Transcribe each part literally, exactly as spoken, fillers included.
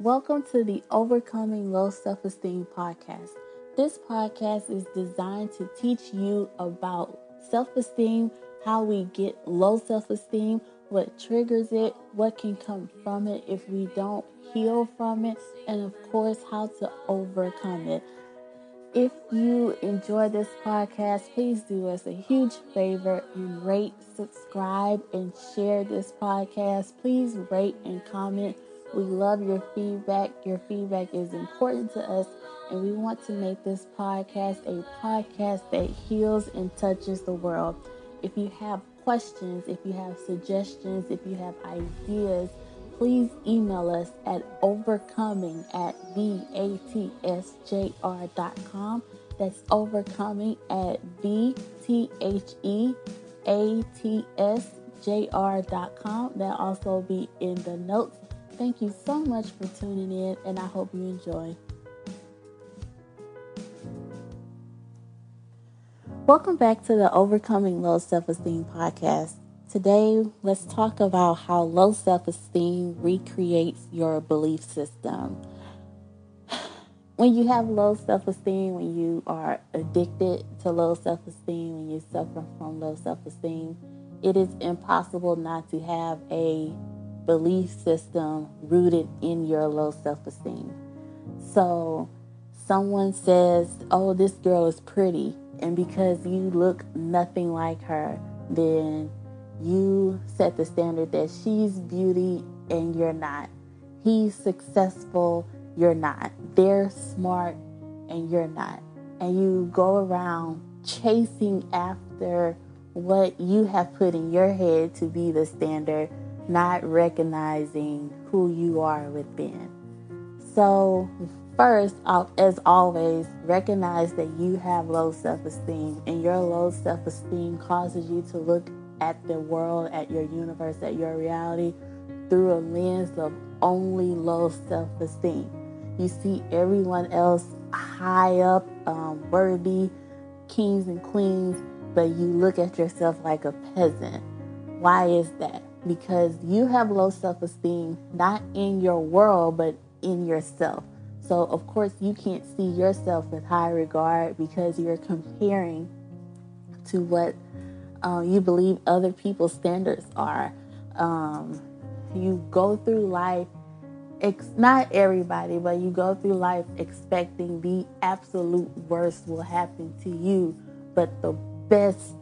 Welcome to the Overcoming Low Self-Esteem podcast. This podcast is designed to teach you about self-esteem, how we get low self-esteem, what triggers it, what can come from it if we don't heal from it, and of course, how to overcome it. If you enjoy this podcast, please do us a huge favor and rate, subscribe, and share this podcast. Please rate and comment. We love your feedback. Your feedback is important to us, and we want to make this podcast a podcast that heals and touches the world. If you have questions, if you have suggestions, if you have ideas, please email us at overcoming at v a t s j r dot com. That's overcoming at v t h e a t s j r dot com. That'll also be in the notes. Thank you so much for tuning in, and I hope you enjoy. Welcome back to the Overcoming Low Self-Esteem podcast. Today, let's talk about how low self-esteem recreates your belief system. When you have low self-esteem, when you are addicted to low self-esteem, when you suffer from low self-esteem, it is impossible not to have a belief system rooted in your low self-esteem. So, someone says, oh, this girl is pretty, and because you look nothing like her, then you set the standard that she's beauty and you're not. He's successful, you're not. They're smart and you're not. And you go around chasing after what you have put in your head to be the standard, not recognizing who you are within. So first, as always, recognize that you have low self-esteem, and your low self-esteem causes you to look at the world, at your universe, at your reality through a lens of only low self-esteem. You see everyone else high up, um, worthy, kings and queens, but you look at yourself like a peasant. Why is that? Because you have low self-esteem, not in your world, but in yourself. So, of course, you can't see yourself with high regard because you're comparing to what um, you believe other people's standards are. Um, you go through life, ex- not everybody, but you go through life expecting the absolute worst will happen to you, but the best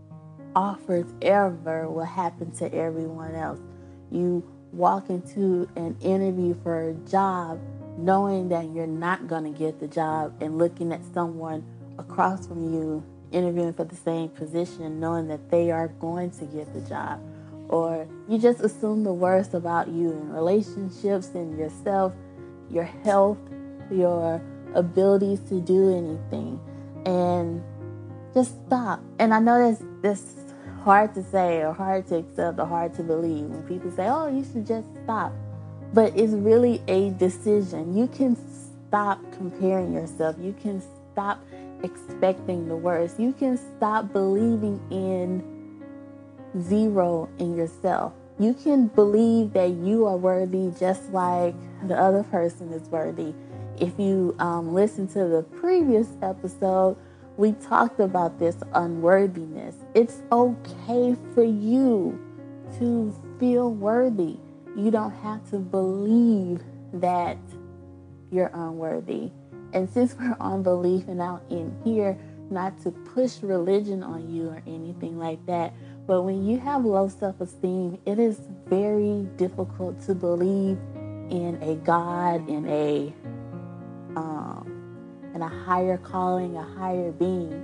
offers ever will happen to everyone else. You walk into an interview for a job knowing that you're not going to get the job, and looking at someone across from you interviewing for the same position knowing that they are going to get the job. Or you just assume the worst about you in relationships and yourself, your health, your abilities to do anything. And just stop. And I know that's, that's hard to say or hard to accept or hard to believe when people say, oh, you should just stop. But it's really a decision. You can stop comparing yourself. You can stop expecting the worst. You can stop believing in zero in yourself. You can believe that you are worthy just like the other person is worthy. If you um, listen to the previous episode, we talked about this unworthiness. It's okay for you to feel worthy. You don't have to believe that you're unworthy. And since we're on belief and out in here, not to push religion on you or anything like that, but when you have low self-esteem, it is very difficult to believe in a God, in a um, in a higher calling, a higher being,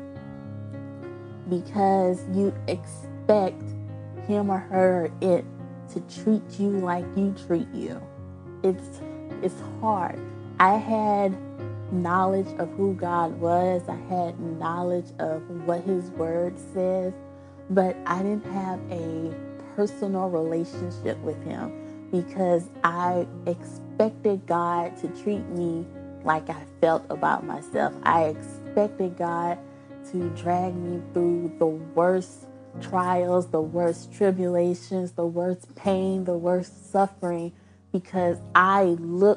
because you expect him or her or it to treat you like you treat you. It's it's hard. I had knowledge of who God was. I had knowledge of what his word says, but I didn't have a personal relationship with him because I expected God to treat me like I felt about myself. I expected God to drag me through the worst trials, the worst tribulations, the worst pain, the worst suffering, because I looked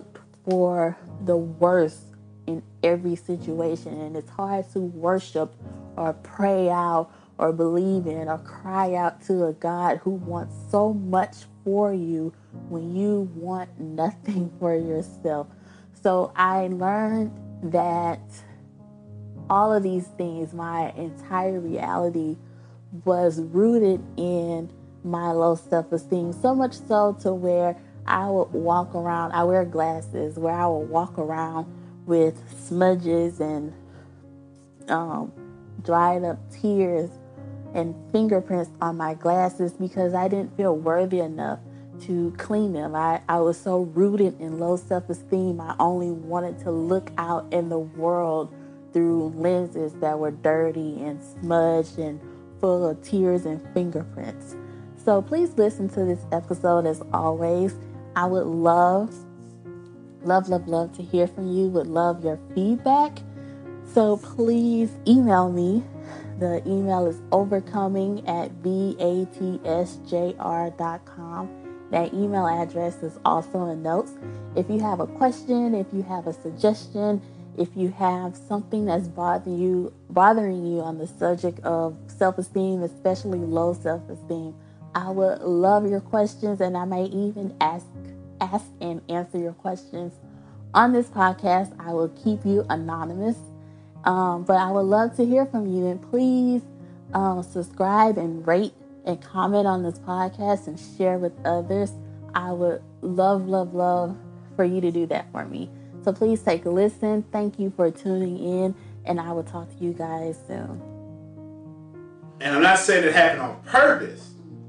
for the worst in every situation. And it's hard to worship or pray out or believe in or cry out to a God who wants so much for you when you want nothing for yourself. So I learned that all of these things, my entire reality, was rooted in my low self-esteem, so much so to where I would walk around, I wear glasses, where I would walk around with smudges and um, dried up tears and fingerprints on my glasses because I didn't feel worthy enough to clean them. I, I was so rooted in low self-esteem, I only wanted to look out in the world through lenses that were dirty and smudged and full of tears and fingerprints. So please listen to this episode as always. I would love, love, love, love to hear from you. Would love your feedback. So please email me. The email is overcoming at b a t s j r dot com. That email address is also in notes. If you have a question, if you have a suggestion, if you have something that's bothering you, bothering you on the subject of self-esteem, especially low self-esteem, I would love your questions, and I may even ask, ask and answer your questions on this podcast. I will keep you anonymous, um, but I would love to hear from you. And please um, subscribe and rate and comment on this podcast and share with others. I would love, love, love for you to do that for me. So please take a listen. Thank you for tuning in, and I will talk to you guys soon. And I'm not saying it happened on purpose.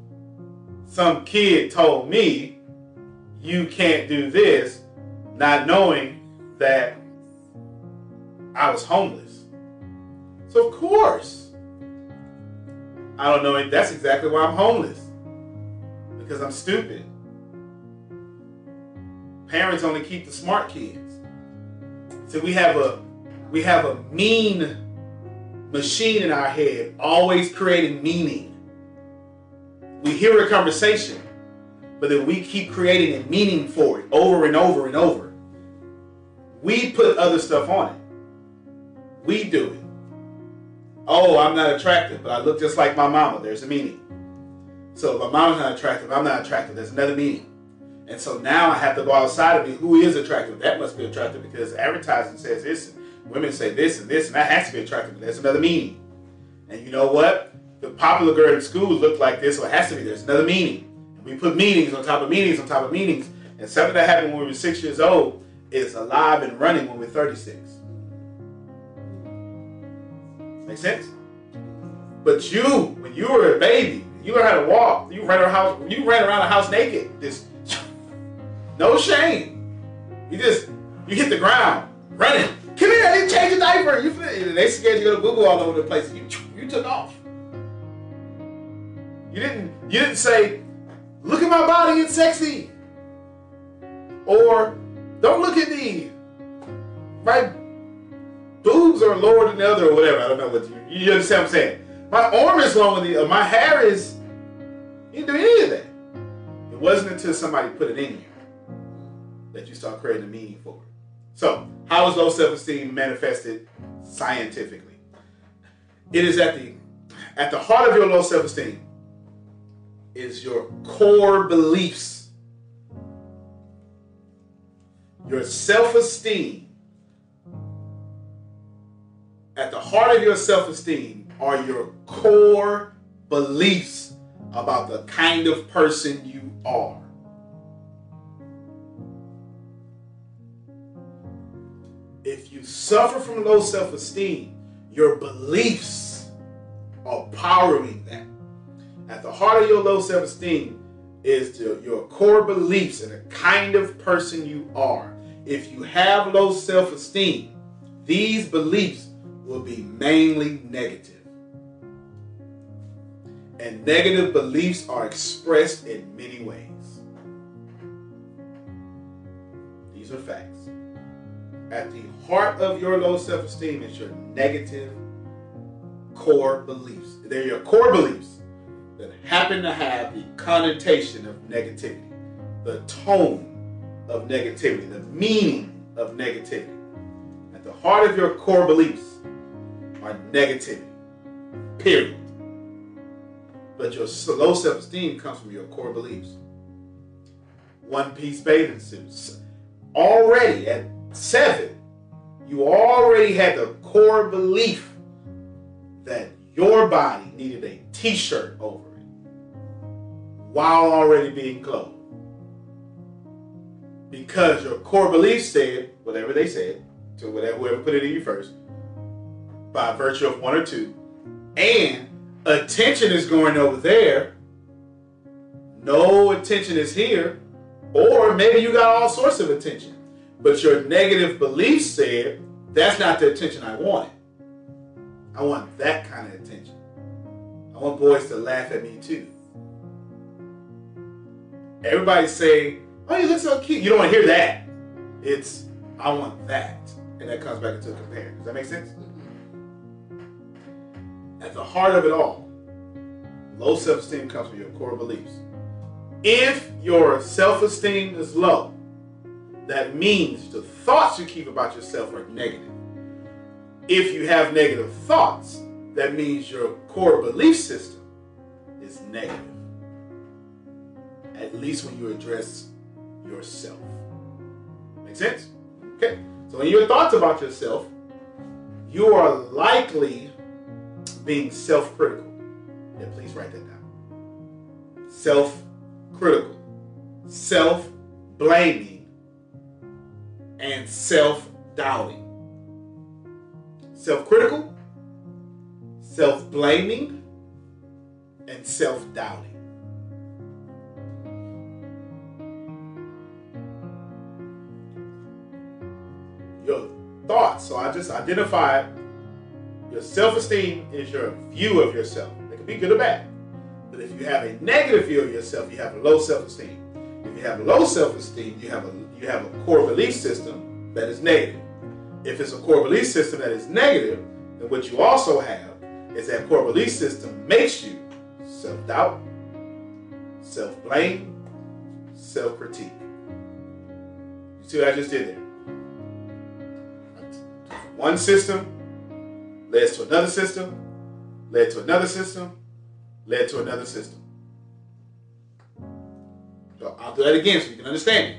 Some kid told me, you can't do this, not knowing that I was homeless. So of course, I don't know, that's exactly why I'm homeless. Because I'm stupid. Parents only keep the smart kids. So we have a we have a mean machine in our head, always creating meaning. We hear a conversation, but then we keep creating a meaning for it over and over and over. We put other stuff on it. We do it. Oh, I'm not attractive, but I look just like my mama. There's a meaning. So if my mama's not attractive, I'm not attractive. There's another meaning. And so now I have to go outside of me. Who is attractive? That must be attractive because advertising says this, and women say this and this, and that has to be attractive. There's another meaning. And you know what? The popular girl in school looked like this, so it has to be. There's another meaning. And we put meanings on top of meanings on top of meanings. And something that happened when we were six years old is alive and running when we're thirty-six. Make sense? But you, when you were a baby, you learned how to walk. You ran around house. You ran around the house naked. Just no shame. You just you hit the ground running. Come here, I didn't change your diaper. You they scared you to go to Google all over the place. You you took off. You didn't you didn't say, look at my body, it's sexy. Or don't look at me. My boobs are lower than the other or whatever. I don't know what you you understand what I'm saying. My arm is longer than the other. My hair is you didn't do any of that. It wasn't until somebody put it in you that you start creating a meaning for it. So, how is low self-esteem manifested scientifically? It is at the at the heart of your low self-esteem is your core beliefs. Your self-esteem, at the heart of your self-esteem are your core beliefs about the kind of person you are. If you suffer from low self-esteem, your beliefs are powering that. At the heart of your low self-esteem is the, your core beliefs and the kind of person you are. If you have low self-esteem, these beliefs will be mainly negative. And negative beliefs are expressed in many ways. These are facts. At the heart of your low self-esteem is your negative core beliefs. They're your core beliefs that happen to have the connotation of negativity, the tone of negativity, the meaning of negativity. At the heart of your core beliefs are negativity, period. But your low self-esteem comes from your core beliefs. One-piece bathing suits. Already at seven, you already had the core belief that your body needed a t-shirt over it while already being clothed. Because your core belief said, whatever they said, to whatever, whoever put it in you first, by virtue of one or two, and attention is going over there, no attention is here, or maybe you got all sorts of attention, but your negative belief said, that's not the attention I wanted. I want that kind of attention. I want boys to laugh at me too. Everybody's saying, oh, you look so cute. You don't want to hear that. It's, I want that. And that comes back into a comparison. Does that make sense? At the heart of it all, low self-esteem comes from your core beliefs. If your self-esteem is low, that means the thoughts you keep about yourself are negative. If you have negative thoughts, that means your core belief system is negative. At least when you address yourself. Make sense? Okay. So in your thoughts about yourself, you are likely being self-critical. Yeah, please write that down. Self-critical, self-blaming, and self-doubting. Self-critical, self-blaming, and self-doubting. Your thoughts. So I just identified your self-esteem is your view of yourself. It can be good or bad. But if you have a negative view of yourself, you have a low self-esteem. If you have low self-esteem, you have a you have a core belief system that is negative. If it's a core belief system that is negative, then what you also have is that core belief system makes you self-doubt, self-blame, self-critique. You see what I just did there? One system led to another system, led to another system, led to another system. So I'll do that again so you can understand it.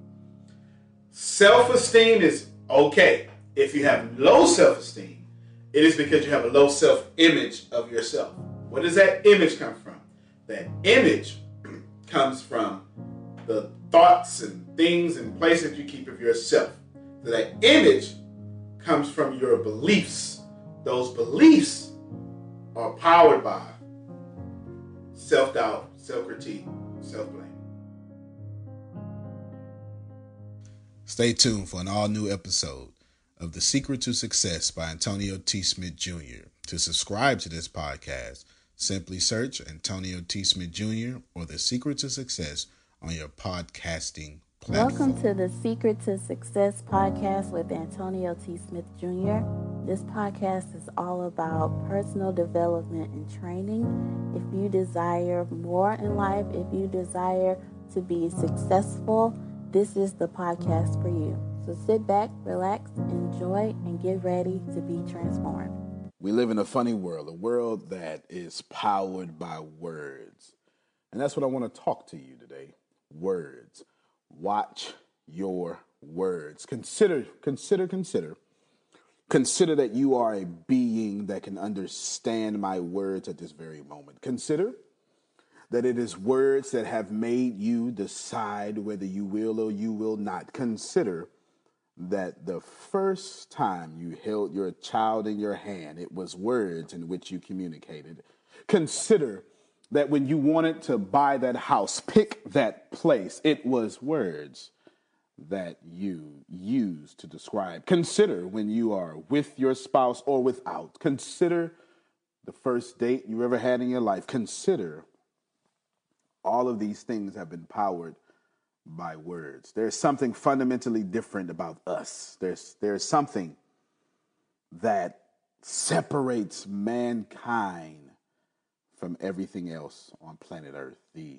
Self-esteem is okay. If you have low self-esteem, it is because you have a low self-image of yourself. Where does that image come from? That image comes from the thoughts and things and places you keep of yourself. So that image comes from your beliefs. Those beliefs are powered by self-doubt, self-critique, self-blame. Stay tuned for an all-new episode of The Secret to Success by Antonio T. Smith Junior To subscribe to this podcast, simply search Antonio T. Smith Junior or The Secret to Success on your podcasting platform. Welcome to the Secret to Success podcast with Antonio T. Smith Junior This podcast is all about personal development and training. If you desire more in life, if you desire to be successful, this is the podcast for you. So sit back, relax, enjoy, and get ready to be transformed. We live in a funny world, a world that is powered by words. And that's what I want to talk to you today. Words. Watch your words. Consider, consider, consider. Consider that you are a being that can understand my words at this very moment. Consider that it is words that have made you decide whether you will or you will not. Consider that the first time you held your child in your hand, it was words in which you communicated. Consider that when you wanted to buy that house, pick that place, it was words that you use to describe. Consider when you are with your spouse or without. Consider the first date you ever had in your life. Consider all of these things have been powered by words. There's something fundamentally different about us. There's, there's something that separates mankind from everything else on planet Earth. The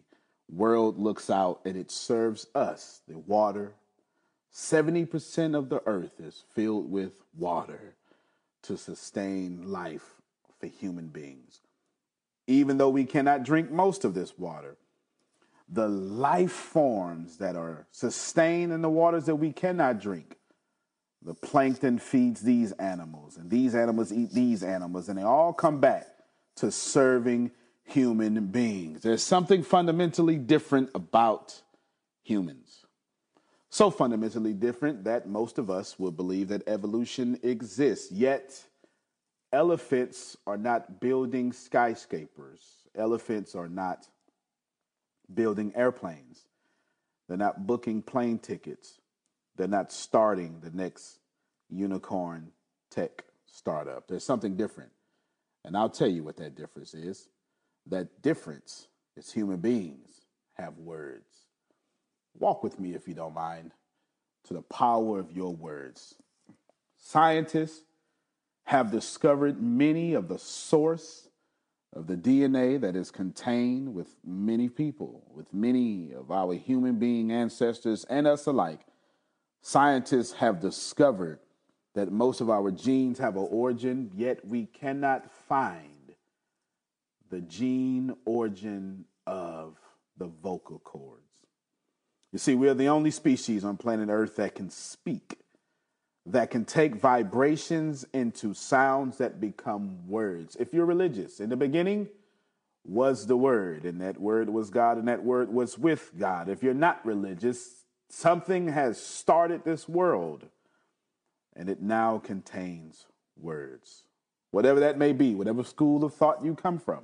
world looks out and it serves us the water. seventy percent of the earth is filled with water to sustain life for human beings. Even though we cannot drink most of this water, the life forms that are sustained in the waters that we cannot drink, the plankton feeds these animals, and these animals eat these animals, and they all come back to serving human beings. There's something fundamentally different about humans. So fundamentally different that most of us will believe that evolution exists. Yet, elephants are not building skyscrapers. Elephants are not building airplanes. They're not booking plane tickets. They're not starting the next unicorn tech startup. There's something different. And I'll tell you what that difference is. That difference is human beings have words. Walk with me, if you don't mind, to the power of your words. Scientists have discovered many of the source of the D N A that is contained with many people, with many of our human being ancestors and us alike. Scientists have discovered that most of our genes have an origin, yet we cannot find the gene origin of the vocal cords. You see, we are the only species on planet Earth that can speak, that can take vibrations into sounds that become words. If you're religious, in the beginning was the Word, and that Word was God, and that Word was with God. If you're not religious, something has started this world, and it now contains words. Whatever that may be, whatever school of thought you come from,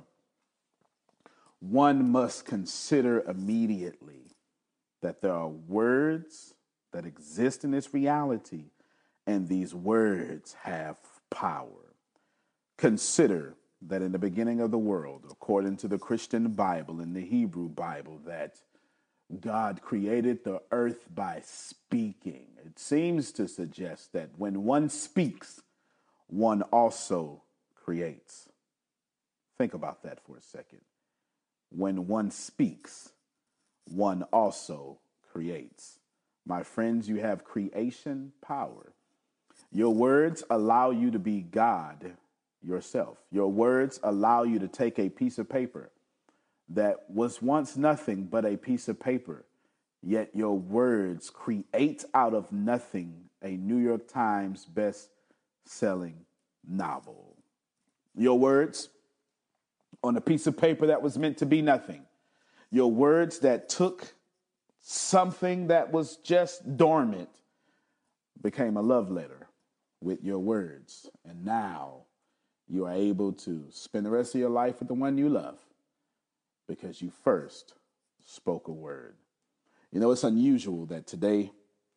one must consider immediately that there are words that exist in this reality, and these words have power. Consider that in the beginning of the world, according to the Christian Bible and the Hebrew Bible, that God created the earth by speaking. It seems to suggest that when one speaks, one also creates. Think about that for a second. When one speaks, one also creates. My friends, you have creation power. Your words allow you to be God yourself. Your words allow you to take a piece of paper that was once nothing but a piece of paper, yet your words create out of nothing a New York Times best-selling novel. Your words on a piece of paper that was meant to be nothing. Your words that took something that was just dormant became a love letter with your words. And now you are able to spend the rest of your life with the one you love because you first spoke a word. You know, it's unusual that today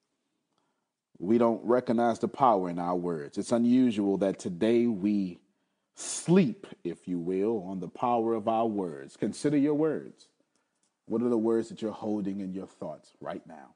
we don't recognize the power in our words. It's unusual that today we sleep, if you will, on the power of our words. Consider your words. What are the words that you're holding in your thoughts right now?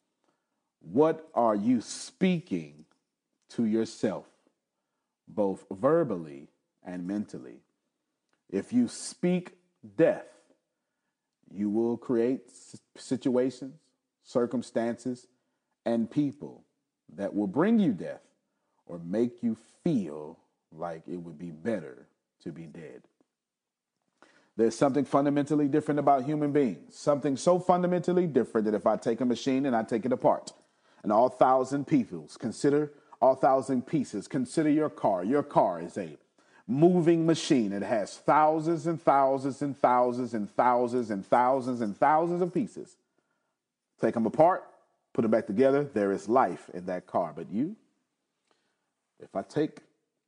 What are you speaking to yourself, both verbally and mentally? If you speak death, you will create situations, circumstances, and people that will bring you death or make you feel like it would be better to be dead. There's something fundamentally different about human beings, something so fundamentally different that if I take a machine and I take it apart, and all thousand pieces, consider all thousand pieces, consider your car. Your car is a moving machine. It has thousands and thousands and thousands and thousands and thousands and thousands of pieces. Take them apart, put them back together, there is life in that car. But you, if I take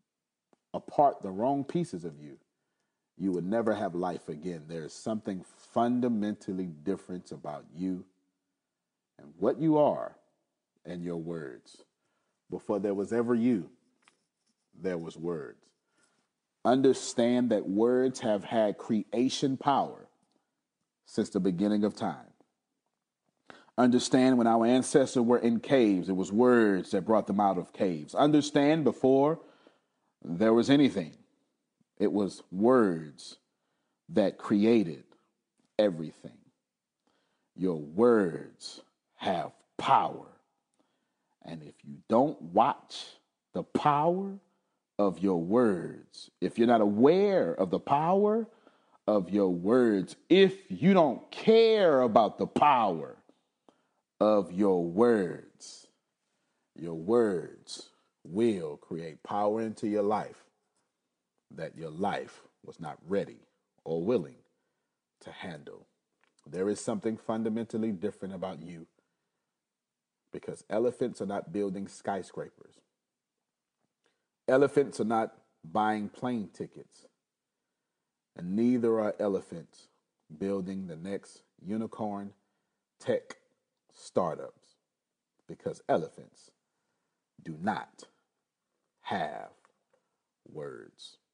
apart the wrong pieces of you, you would never have life again. There is something fundamentally different about you and what you are and your words. Before there was ever you, there was words. Understand that words have had creation power since the beginning of time. Understand when our ancestors were in caves, it was words that brought them out of caves. Understand before there was anything, it was words that created everything. Your words have power. And if you don't watch the power of your words, if you're not aware of the power of your words, if you don't care about the power of your words, your words will create power into your life that your life was not ready or willing to handle. There is something fundamentally different about you, because elephants are not building skyscrapers. Elephants are not buying plane tickets. And neither are elephants building the next unicorn tech startups, because elephants do not have words.